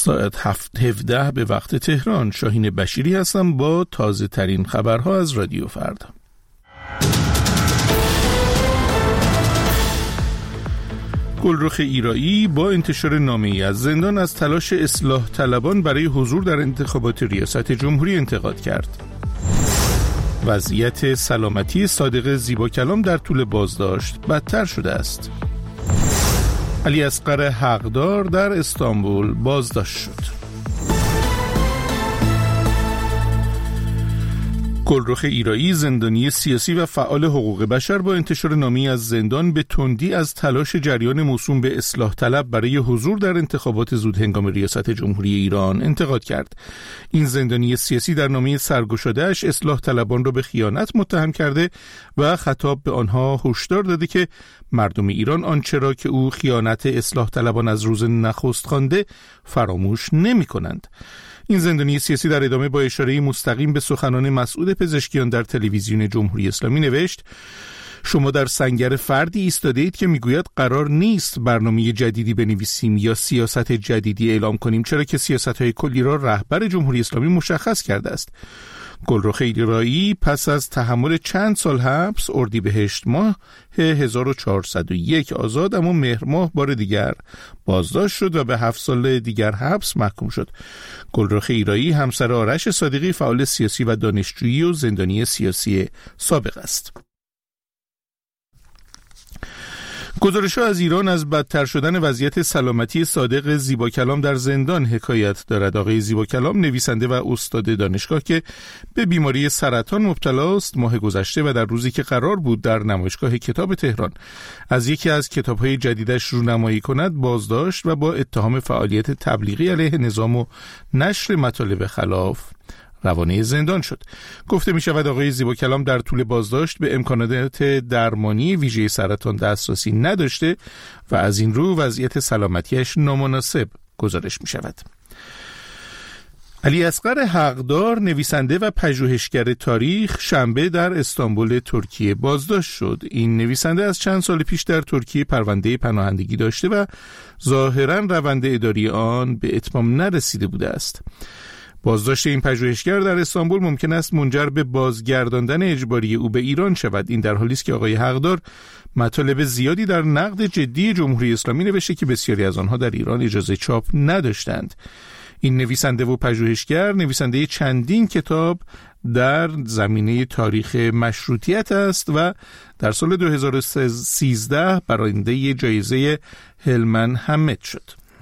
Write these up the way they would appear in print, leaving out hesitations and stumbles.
ساعت 7:17 به وقت تهران. شاهین بشیری هستم با تازه ترین خبرها از رادیو فردا. گلرخ ایرایی با انتشار نامه‌ای از زندان از تلاش اصلاح طلبان برای حضور در انتخابات ریاست جمهوری انتقاد کرد. وضعیت سلامتی صادق زیباکلام در طول بازداشت بدتر شده است. علی اصغر حقدار در استانبول بازداشت شد. گلرخ ایرایی، زندانی سیاسی و فعال حقوق بشر، با انتشار نامه‌ای از زندان به تندی از تلاش جریان موسوم به اصلاح طلب برای حضور در انتخابات زودهنگام ریاست جمهوری ایران انتقاد کرد. این زندانی سیاسی در نامه سرگشاده‌اش اصلاح طلبان را به خیانت متهم کرده و خطاب به آنها هشدار داده که مردم ایران آنچه را که او خیانت اصلاح طلبان از روز نخست خوانده فراموش نمی‌کنند. این زندانی سیاسی در ادامه با اشاره مستقیم به سخنان مسعود پزشکیان در تلویزیون جمهوری اسلامی نوشت: شما در سنگر فردی ایستاده اید که میگوید قرار نیست برنامه جدیدی بنویسیم یا سیاست جدیدی اعلام کنیم، چرا که سیاست‌های کلی را رهبر جمهوری اسلامی مشخص کرده است. گلرخ ایرایی پس از تحمل چند سال حبس اردیبهشت ماه 1401 آزاد، اما مهر ماه بار دیگر بازداشت شد و به 7 سال دیگر حبس محکوم شد. گلرخ ایرایی همسر آرش صادقی، فعال سیاسی و دانشجویی و زندانی سیاسی سابق است. گزارش‌ها از ایران از بدتر شدن وضعیت سلامتی صادق زیباکلام در زندان حکایت دارد. آقای زیباکلام، نویسنده و استاد دانشگاه که به بیماری سرطان مبتلا است، ماه گذشته و در روزی که قرار بود در نمایشگاه کتاب تهران از یکی از کتاب‌های جدیدش رونمایی کند بازداشت و با اتهام فعالیت تبلیغی علیه نظام و نشر مطالب خلاف روانه زندان شد. گفته می شود آقای زیباکلام در طول بازداشت به امکانات درمانی ویژه سرطان دسترسی نداشته و از این رو وضعیت سلامتیش نامناسب گزارش می شود. علی اصغر حقدار، نویسنده و پژوهشگر تاریخ، شنبه در استانبول ترکیه بازداشت شد. این نویسنده از چند سال پیش در ترکیه پرونده پناهندگی داشته و ظاهراً روند اداری آن به اتمام نرسیده بوده است. بازداشت این پژوهشگر در استانبول ممکن است منجر به بازگرداندن اجباری او به ایران شود. این در حالی است که آقای حقدار مطالب زیادی در نقد جدی جمهوری اسلامی نوشته که بسیاری از آنها در ایران اجازه چاپ نداشتند. این نویسنده و پژوهشگر نویسنده چندین کتاب در زمینه تاریخ مشروطیت است و در سال 2013 برنده جایزه هلمن همت شد.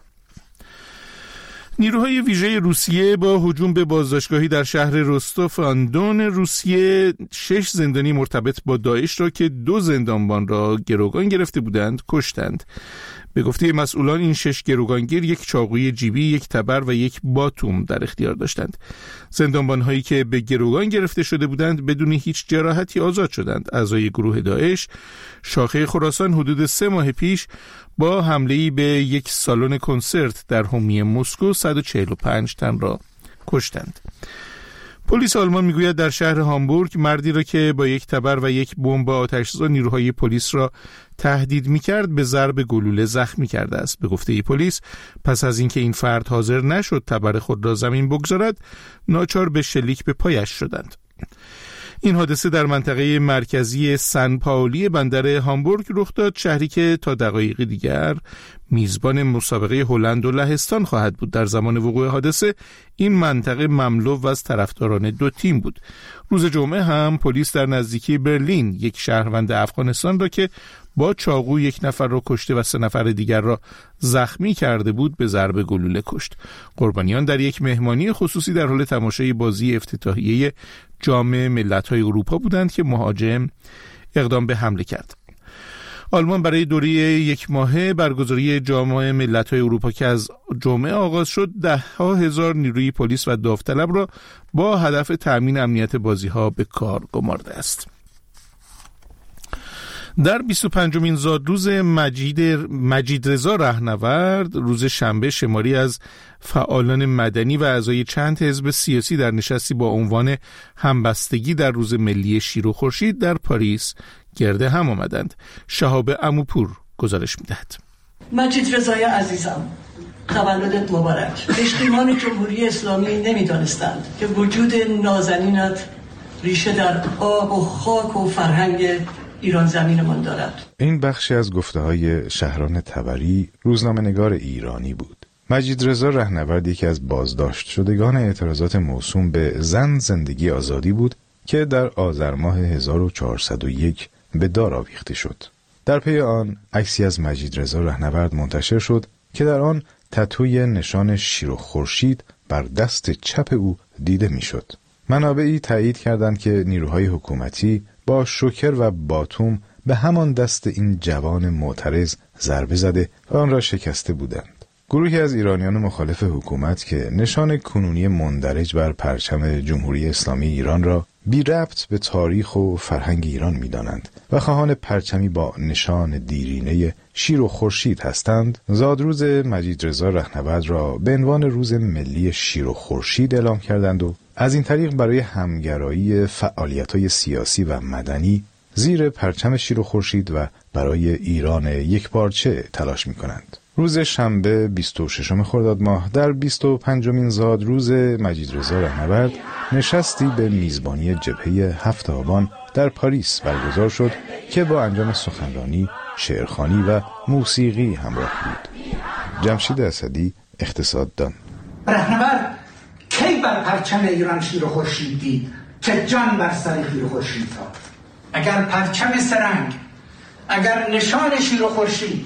نیروهای ویژه روسیه با هجوم به بازداشتگاهی در شهر رستوف آن دون روسیه 6 زندانی مرتبط با داعش را که 2 زندانبان را گروگان گرفته بودند کشتند. به گفته مسئولان این 6 گروگانگیر یک چاقوی جیبی، یک تبر و یک باتوم در اختیار داشتند. زندانبان‌هایی که به گروگان گرفته شده بودند بدون هیچ جراحتی آزاد شدند. اعضای گروه داعش شاخه خراسان حدود 3 ماه پیش با حمله‌ای به یک سالن کنسرت در حومه مسکو 145 تن را کشتند. پلیس آلمان میگوید در شهر هامبورگ مردی را که با یک تبر و یک بمب آتش‌زا نیروهای پلیس را تهدید می‌کرد به ضرب گلوله زخمی کرده است. به گفته پلیس پس از اینکه این فرد حاضر نشد تبر خود را زمین بگذارد، ناچار به شلیک به پایش شدند. این حادثه در منطقه مرکزی سن پائولی بندر هامبورگ رخ داد، شهری که تا دقایق دیگر میزبان مسابقه هلند و لهستان خواهد بود. در زمان وقوع حادثه این منطقه مملو از طرفداران 2 تیم بود. روز جمعه هم پلیس در نزدیکی برلین یک شهروند افغانستان را که با چاقو 1 نفر را کشته و 3 نفر دیگر را زخمی کرده بود به ضرب گلوله کشت. قربانیان در یک مهمانی خصوصی در حال تماشای بازی افتتاحیه جام ملت‌های اروپا بودند که مهاجم اقدام به حمله کرد. آلمان برای دوره 1 ماهه برگزاری جام ملت‌های اروپا که از جمعه آغاز شد 10,000 نیروی پلیس و داوطلب را با هدف تأمین امنیت بازی‌ها به کار گمارده است. در 25مین زادروز مجید رضا رهنورد روز شنبه شماری از فعالان مدنی و اعضای چند حزب سیاسی در نشستی با عنوان همبستگی در روز ملی شیر و خورشید در پاریس گرد هم آمدند. شهاب عموپور گزارش می‌دهد. مجید رضای عزیزم، تولدت مبارک. پشتیبان جمهوری اسلامی نمیدانستند که وجود نازنینت ریشه در آب و خاک و فرهنگ ایران زمینمان دارد. این بخشی از گفته‌های شهران طبری، روزنامه‌نگار ایرانی بود. مجید رضا رهنورد یکی از بازداشت شدگان اعتراضات موسوم به زن زندگی آزادی بود که در آذر ماه 1401 به دار آویخته شد. در پی آن عکسی از مجید رضا رهنورد منتشر شد که در آن تتوی نشان شیر و خورشید بر دست چپ او دیده میشد. منابعی تایید کردند که نیروهای حکومتی با شوکر و باتوم به همان دست این جوان معترض ضربه زده و آن را شکسته بودند. گروهی از ایرانیان مخالف حکومت که نشان کنونی مندرج بر پرچم جمهوری اسلامی ایران را بی ربط به تاریخ و فرهنگ ایران می‌دانند و خواهان پرچمی با نشان دیرینه شیر و خورشید هستند، زادروز مجید رضا رهنورد را به عنوان روز ملی شیر و خورشید اعلام کردند و از این طریق برای همگرایی فعالیت‌های سیاسی و مدنی زیر پرچم شیر و خورشید و برای ایران یکپارچه تلاش می‌کنند. روز شنبه 26 خرداد ماه در 25مین زادروز مجید رضا رهنورد نشستی به میزبانی جبهه 7 آبان در پاریس برگزار شد که با انجام سخنرانی، شعرخوانی و موسیقی همراه بود. جمشید اسدی، اقتصاددان: رهنورد کی بر پرچم ایران شیر و خورشید دید که جان بر سر شیر و خورشید داد؟ اگر پرچم سرنگ، اگر نشان شیر و خورشید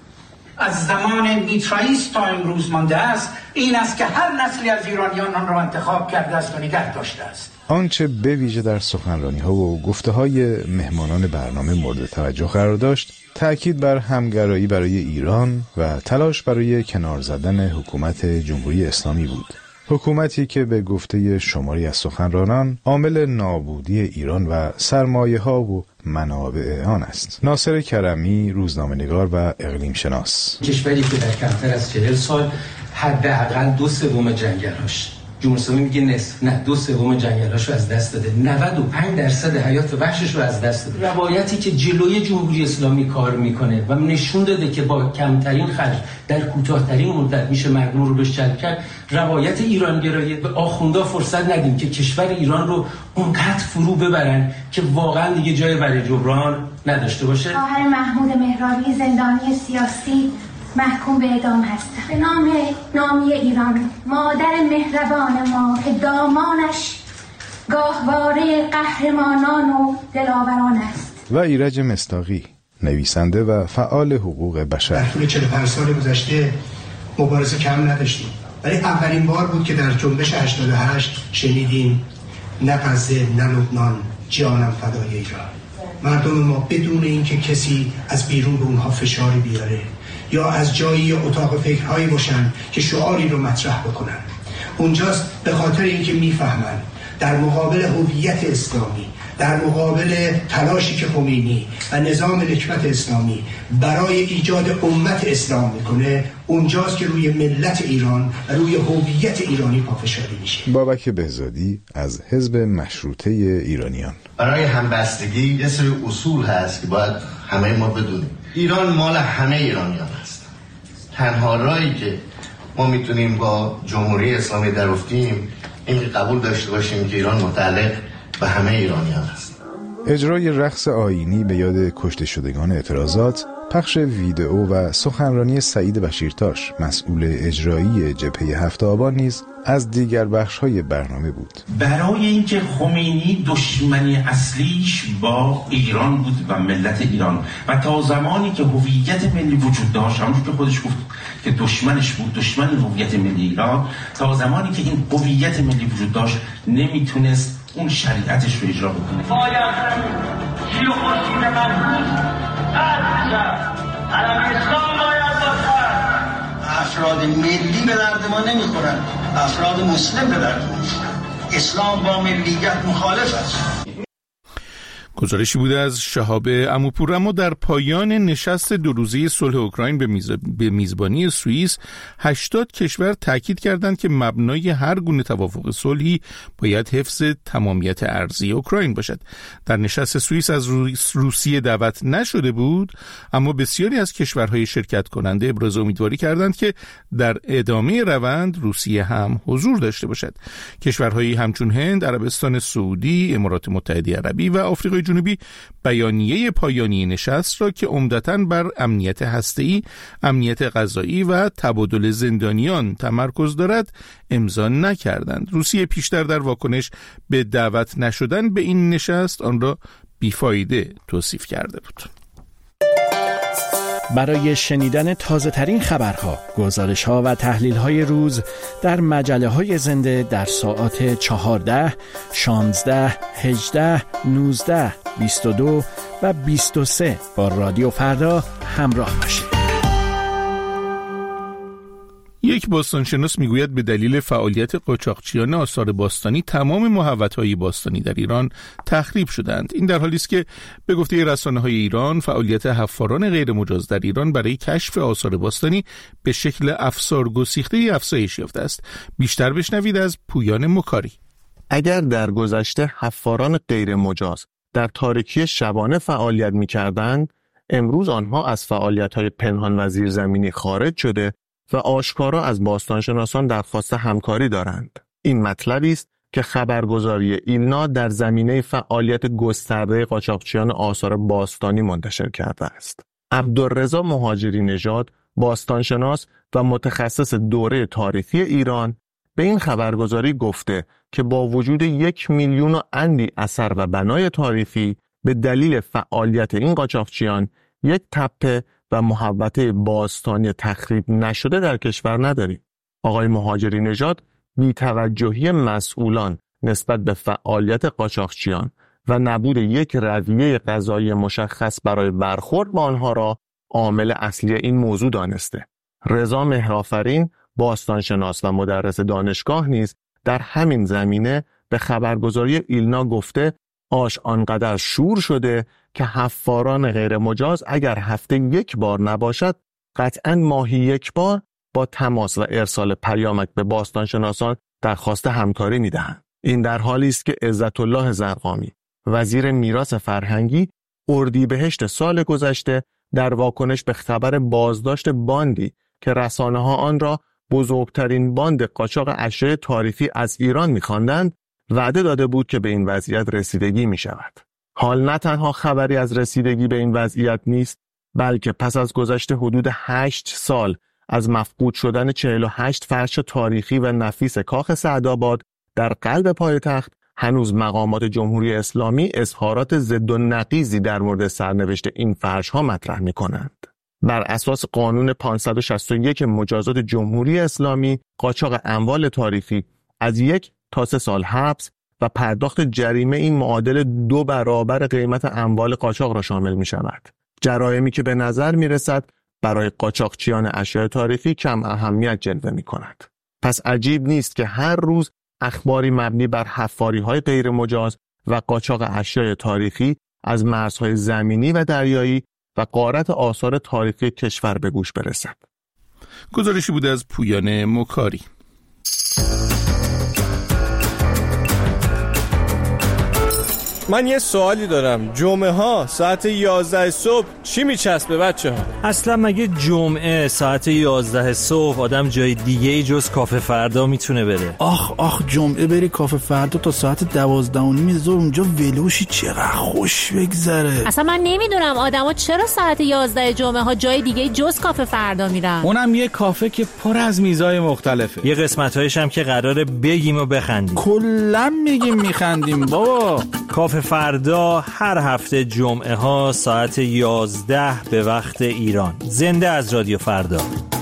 از زمان میترائیست تا امروز مانده است، این است که هر نسلی از ایرانیان آن را انتخاب کرده است و نگه داشته است. آنچه به ویژه در سخنرانی‌ها و گفته‌های مهمانان برنامه مورد توجه قرار داشت، تأکید بر همگرایی برای ایران و تلاش برای کنار زدن حکومت جمهوری اسلامی بود. حکومتی که به گفته شماری از سخنرانان عامل نابودی ایران و سرمایه‌ها و منابع آن است. ناصر کرمی، روزنامه‌نگار و اقلیم شناس: کشوری که در کمتر از 40 سال حداقل 2/3 جنگل‌هاش، جمهوری اسلامی میگه نصف، نه 2/3 جنگل‌هاشو از دست داده، 95% حیات وحشش رو از دست داده. روایتی که جلوی جمهوری اسلامی کار میکنه و نشون داده که با کمترین خرج در کوتاه‌ترین مدت میشه مردم رو بهش جلب کرد، روایت ایرانگرایی. به آخوندا فرصت ندیم که کشور ایران رو اونقدر فرو ببرن که واقعا دیگه جای برای جبران نداشته باشه. خواهر محمود مهرابی زندانی سیاسی محکوم به اعدام هستم. به نام نامی ایران، مادر مهربان ما که دامانش گاهواره قهرمانان و دلاوران است. و ایرج مصداقی، نویسنده و فعال حقوق بشر: در طول 45 سال گذشته مبارزه کم نداشتیم، ولی اولین بار بود که در جنبش 88 شنیدیم نه غزه نه لبنان، جانم فدای ایران. مردم ما بدون اینکه کسی از بیرون به اونها فشاری بیاره یا از جایی اتاق فکرهایی باشن که شعاری رو مطرح بکنن، اونجاست به خاطر اینکه میفهمن در مقابل هویت اسلامی، در مقابل تلاشی که خمینی و نظام نکبت اسلامی برای ایجاد امت اسلام میکنه، اونجاست که روی ملت ایران و روی هویت ایرانی پافشاری میشه. بابک بهزادی از حزب مشروطه ایرانیان: برای همبستگی یه سری اصول هست که باید همه ما بدونیم. ایران مال همه ایرانیان هست. تنها راهی که ما میتونیم با جمهوری اسلامی در افتیم این که قبول داشته باشیم که ایران متعلق به همه ایرانیان است. اجرای رقص آیینی به یاد کشته شدگان اعتراضات، پخش ویدئو و سخنرانی سعید بشیرتاش، مسئول اجرایی جبهه 7 آبان نیز از دیگر بخش‌های برنامه بود. برای اینکه خمینی دشمنی اصلیش با ایران بود و ملت ایران و تا زمانی که هویت ملی وجود داشت، همونجور که خودش گفت که دشمنش بود، دشمن هویت ملی ایران، تا زمانی که این هویت ملی وجود داشت نمیتونست اون شریعتش رو اجرا بکنه. باید شیر و خورشید مردم علم اسلام باید باشد. افراد ملی به درد ما نمیخورن، افراد مسلم به درد ما میخورن. اسلام با ملیت مخالف است. گزارشی بوده از شهاب عموپور. اما در پایان نشست 2 روزه صلح اوکراین به میزبانی سوئیس 80 کشور تاکید کردند که مبنای هر گونه توافق صلحی باید حفظ تمامیت ارضی اوکراین باشد. در نشست سوئیس از روسیه دعوت نشده بود، اما بسیاری از کشورهای شرکت کننده ابراز امیدواری کردند که در ادامه روند روسیه هم حضور داشته باشد. کشورهایی همچون هند، عربستان سعودی، امارات متحده عربی و آفریقای جنوبی بیانیه پایانی نشست را که عمدتاً بر امنیت هسته‌ای، امنیت غذایی و تبادل زندانیان تمرکز دارد امضا نکردند. روسیه پیشتر در واکنش به دعوت نشدن به این نشست آن را بیفایده توصیف کرده بود. برای شنیدن تازه‌ترین خبرها، گزارش‌ها و تحلیل‌های روز در مجله‌های زنده در ساعات 14، 16، 18، 19، 22 و 23 با رادیو فردا همراه باشید. یک باستانشناس میگوید به دلیل فعالیت قاچاقچیان آثار باستانی تمام محوطه‌های باستانی در ایران تخریب شدند. این در حالی است که به گفته رسانه‌های ایران فعالیت حفاران غیر مجاز در ایران برای کشف آثار باستانی به شکل افسار گسیخته افزایش یافته است. بیشتر بشنوید از پویان مکاری. اگر در گذشته حفاران غیر مجاز در تاریکی شبانه فعالیت می‌کردند، امروز آنها از فعالیت‌های پنهان و زیرزمینی خارج شده و آشکارا از باستانشناسان درخواست همکاری دارند. این مطلبی است که خبرگزاری ایلنا در زمینه فعالیت گسترده قاچاقچیان آثار باستانی منتشر کرده است. عبدالرضا مهاجری نژاد، باستانشناس و متخصص دوره تاریخی ایران، به این خبرگزاری گفته که با وجود 1 میلیون و اندی اثر و بنای تاریخی به دلیل فعالیت این قاچاقچیان یک تپه و محوطه باستانی تخریب نشده در کشور نداریم. آقای مهاجری نژاد بی‌توجهی مسئولان نسبت به فعالیت قاچاقچیان و نبود یک رویه قضایی مشخص برای برخورد با آنها را عامل اصلی این موضوع دانسته. رضا مهرآفرین، باستانشناس و مدرس دانشگاه نیز در همین زمینه به خبرگزاری ایلنا گفته آش آنقدر شور شده که حفاران غیر مجاز اگر هفته 1 بار نباشد قطعاً ماهی 1 بار با تماس و ارسال پیامک به باستانشناسان درخواست همکاری می‌دهند. این در حالی است که عزت الله زرقامی، وزیر میراث فرهنگی، اردیبهشت سال گذشته در واکنش به خبر بازداشت باندی که رسانه‌ها آن را بزرگترین باند قاچاق اشیاء تاریخی از ایران می‌خواندند، وعده داده بود که به این وضعیت رسیدگی می‌شود. حال نه تنها خبری از رسیدگی به این وضعیت نیست، بلکه پس از گذشت حدود 8 سال از مفقود شدن 48 فرش تاریخی و نفیس کاخ سعدآباد در قلب پایتخت، هنوز مقامات جمهوری اسلامی اظهارات ضد و نقیضی در مورد سرنوشت این فرش‌ها مطرح می‌کنند. بر اساس قانون 561 مجازات جمهوری اسلامی، قاچاق اموال تاریخی از 1 تا 3 سال حبس و پرداخت جریمه این معادل 2 برابر قیمت اموال قاچاق را شامل می شود. جرائمی که به نظر می رسد برای قاچاقچیان اشیاء تاریخی کم اهمیت جلوه می کند. پس عجیب نیست که هر روز اخباری مبنی بر حفاری های غیر مجاز و قاچاق اشیاء تاریخی از مرزهای زمینی و دریایی و غارت آثار تاریخی کشور به گوش برسد. گزارشی بوده از پویان مکاری. من یه سوالی دارم. جمعه ها ساعت 11 صبح چی میچسبه بچه ها؟ اصلا مگه جمعه ساعت 11 صبح آدم جای دیگه ای جز کافه فردا میتونه بره؟ آخ جمعه بری کافه فردا تا ساعت 12:30 ظهر اونجا ولوشی چقدر خوش بگذره. اصلا من نمیدونم آدما چرا ساعت 11 جمعه ها جای دیگه جز کافه فردا میرن. اونم یه کافه که پر از میزای مختلفه. یه قسمت‌هایش هم که قراره بگیم و بخندیم. کلا میگیم میخندیم بابا. کافه فردا هر هفته جمعه ها ساعت 11 به وقت ایران. زنده از رادیو فردا.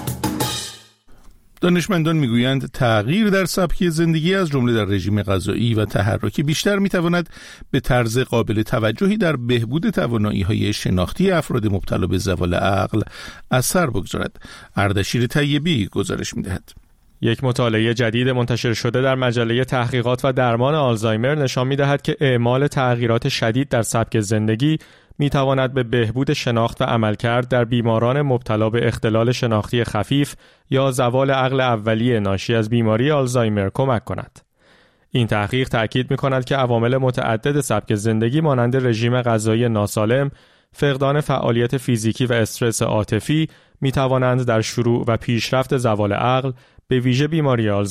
دانشمندان میگویند تغییر در سبک زندگی از جمله در رژیم غذایی و تحرکی بیشتر میتواند به طرز قابل توجهی در بهبود توانایی‌های شناختی افراد مبتلا به زوال عقل اثر بگذارد. اردشیر طیبی گزارش میدهد. یک مطالعه جدید منتشر شده در مجله تحقیقات و درمان آلزایمر نشان می‌دهد که اعمال تغییرات شدید در سبک زندگی می‌تواند به بهبود شناخت و عملکرد در بیماران مبتلا به اختلال شناختی خفیف یا زوال عقل اولیه ناشی از بیماری آلزایمر کمک کند. این تحقیق تأکید می‌کند که عوامل متعدد سبک زندگی مانند رژیم غذایی ناسالم، فقدان فعالیت فیزیکی و استرس عاطفی می‌توانند در شروع و پیشرفت زوال عقل به ویژه بیماری آلزایمر